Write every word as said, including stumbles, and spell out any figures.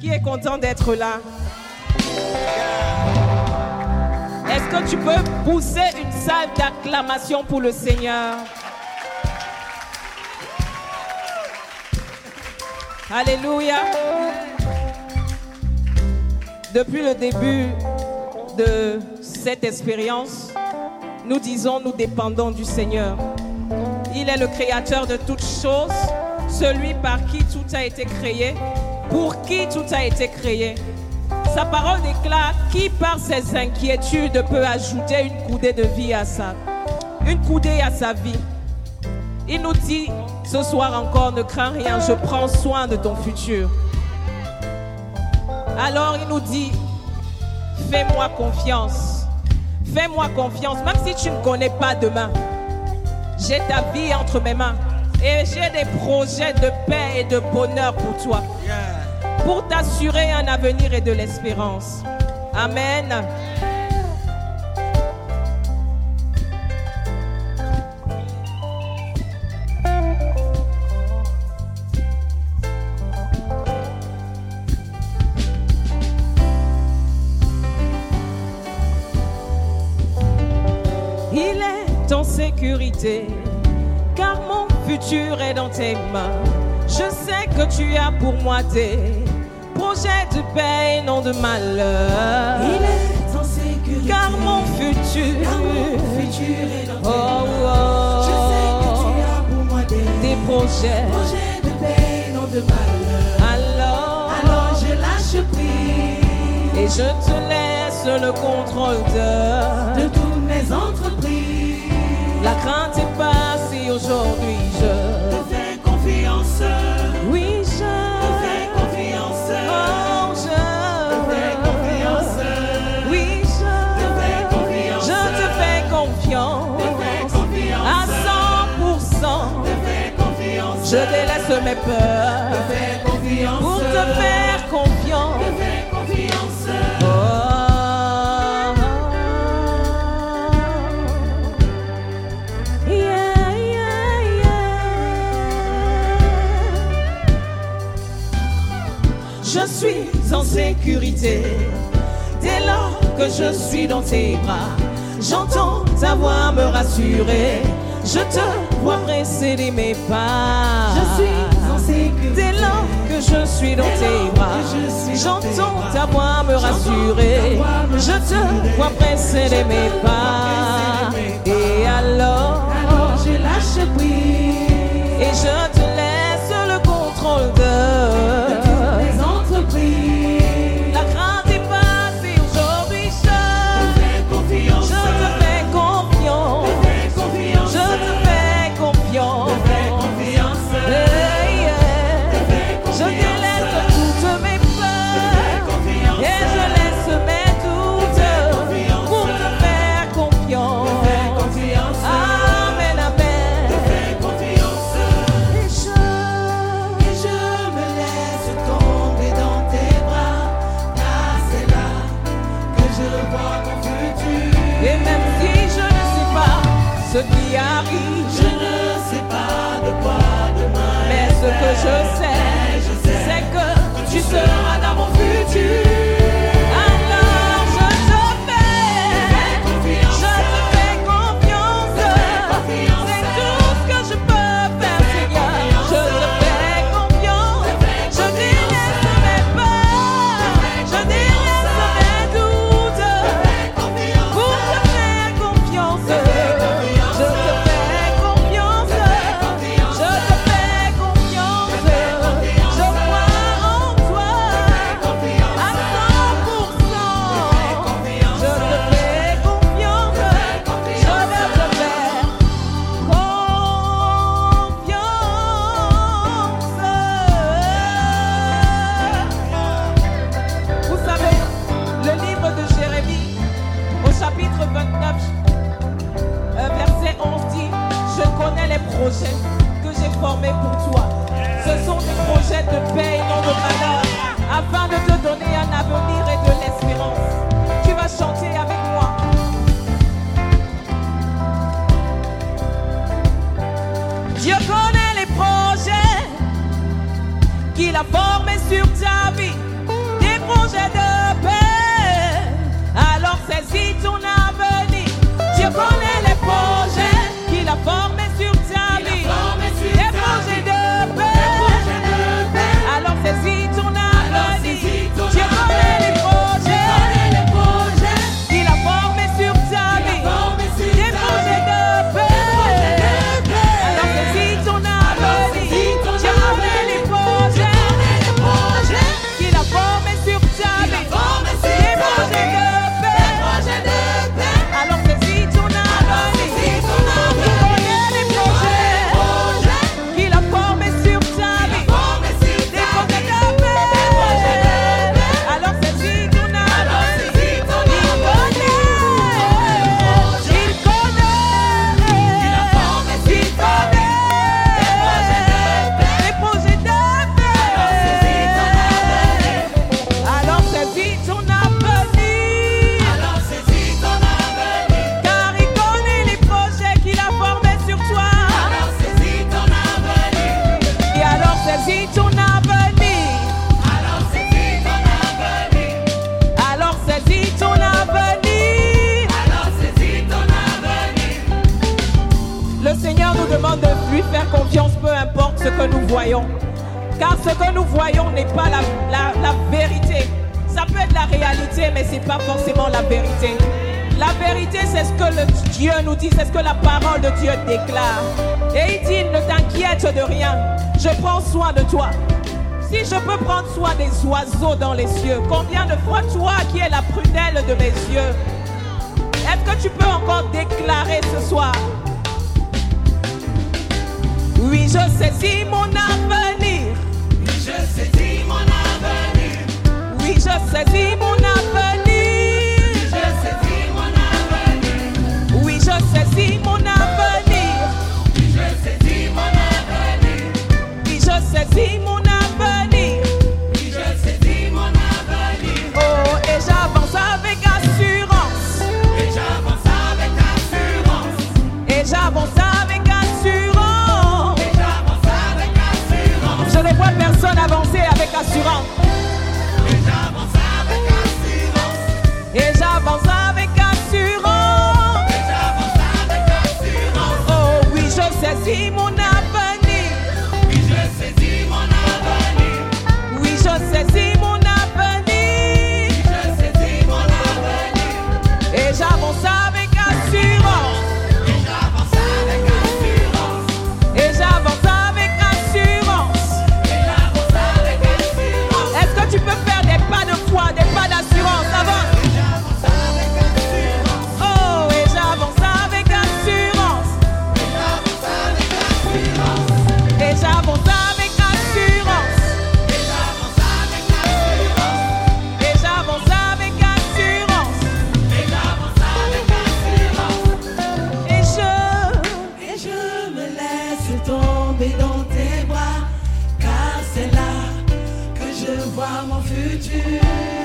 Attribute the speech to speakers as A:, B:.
A: Qui est content d'être là? Est-ce que tu peux pousser une salve d'acclamation pour le Seigneur? Alléluia. Depuis le début de cette expérience, nous disons, nous dépendons du Seigneur. Il est le créateur de toutes choses, celui par qui tout a été créé, pour qui tout a été créé. Sa parole déclare qui par ses inquiétudes peut ajouter une coudée de vie à sa, une coudée à sa vie. Il nous dit ce soir encore, ne crains rien, je prends soin de ton futur. Alors il nous dit, fais-moi confiance, fais-moi confiance, même si tu ne connais pas demain. J'ai ta vie entre mes mains et j'ai des projets de paix et de bonheur pour toi. Pour t'assurer un avenir et de l'espérance. Amen. Il est en sécurité, car mon futur est dans tes mains. Je sais que tu as pour moi des projets de paix et non de malheur.
B: Il est en sécurité,
A: car mon futur,
B: car mon futur est dans tes
A: oh,
B: mains.
A: Oh,
B: je sais que tu as pour moi des,
A: des projets,
B: projets de paix et non de malheur.
A: Alors,
B: alors je lâche prise
A: et je te laisse le contrôle de,
B: de toutes mes entreprises.
A: La crainte est passée aujourd'hui, je
B: te fais confiance.
A: Oui, je
B: te fais confiance.
A: Oh, je
B: te fais confiance.
A: Oui, je
B: te fais confiance.
A: Je te fais confiance.
B: Te fais confiance.
A: À cent pour cent.
B: Te fais confiance.
A: Je délaisse mes peurs.
B: Te fais confiance.
A: Pour te faire confiance.
B: Te fais confiance.
A: Oh. Je suis en sécurité dès lors que je suis dans tes bras. J'entends ta voix me rassurer. Je te vois précéder mes pas.
B: Je suis en sécurité
A: dès lors que je suis dans tes bras. J'entends ta voix me rassurer. Je te vois précéder mes pas. Et alors,
B: alors je lâche prise
A: et je te laisse le contrôle de la crainte est passée aujourd'hui, je
B: te fais confiance.
A: Je te fais confiance.
B: Te fais confiance.
A: Je te fais confiance.
B: Te fais confiance.
A: Hey, yeah.
B: Te fais confiance.
A: Je délaisse toutes mes peurs et je laisse mes doutes pour te faire confiance.
B: Te fais confiance.
A: Amen, amen.
B: Te fais confiance.
A: Et je,
B: et je me laisse tomber dans tes bras, car c'est là que je vois mon futur.
A: et même si je ne sais pas ce qui arrive,
B: Je ne sais pas de quoi demain
A: mais
B: est
A: ce que je
B: fait.
A: sais,
B: Mais je sais
A: c'est que tu seras dans mon futur. Alors je te fais, je te fais confiance. C'est tout ce que je peux faire, Seigneur. Je te fais confiance. Je délaisse mes peurs, je délaisse mes doutes pour te faire confiance. Je te fais confiance. Je te fais confiance. ce que nous voyons n'est pas la, la, la vérité. Ça peut être la réalité, mais ce n'est pas forcément la vérité. La vérité, c'est ce que le Dieu nous dit, c'est ce que la parole de Dieu déclare. Et il dit, ne t'inquiète de rien, je prends soin de toi. Si je peux prendre soin des oiseaux dans les cieux, combien de fois toi qui es la prunelle de mes yeux, est-ce que tu peux encore déclarer ce soir? Oui, je saisis mon avenir.
B: Oui, je saisis mon avenir.
A: Oui, je saisis mon avenir.
B: Je saisis mon avenir.
A: Oui, je saisis mon avenir.
B: Oui, je saisis mon avenir.
A: Oui, je saisis mon avenir.
B: Oui, je saisis mon avenir.
A: Oh, et j'avance avec assurance.
B: Et j'avance avec assurance.
A: Et j'avance avec assurance.
B: Et j'avance avec assurance.
A: Je ne vois personne avancer avec assurance.
B: Et j'avance avec assurance.
A: Et j'avance avec assurance.
B: Et j'avance avec assurance.
A: Oh oui, je saisis mon avenir.
B: Oui, je saisis mon avenir.
A: Oui, je saisis mon avenir.
B: Je saisis mon avenir.
A: Et j'avance avec assurance.
B: Et j'avance avec assurance.
A: Et j'avance avec assurance.
B: Et j'avance avec assurance.
A: Est-ce que tu peux faire des pas de foi, des pas d'assurance? Avance.
B: Et j'avance avec assurance.
A: Oh, et j'avance avec assurance.
B: Et j'avance avec assurance.
A: Et j'avance avec assurance.
B: Et j'avance avec assurance.
A: Et j'avance avec assurance.
B: Et j'avance avec assurance.
A: Et je,
B: Et je me laisse tomber dans tes bras, car c'est là que je vois mon futur.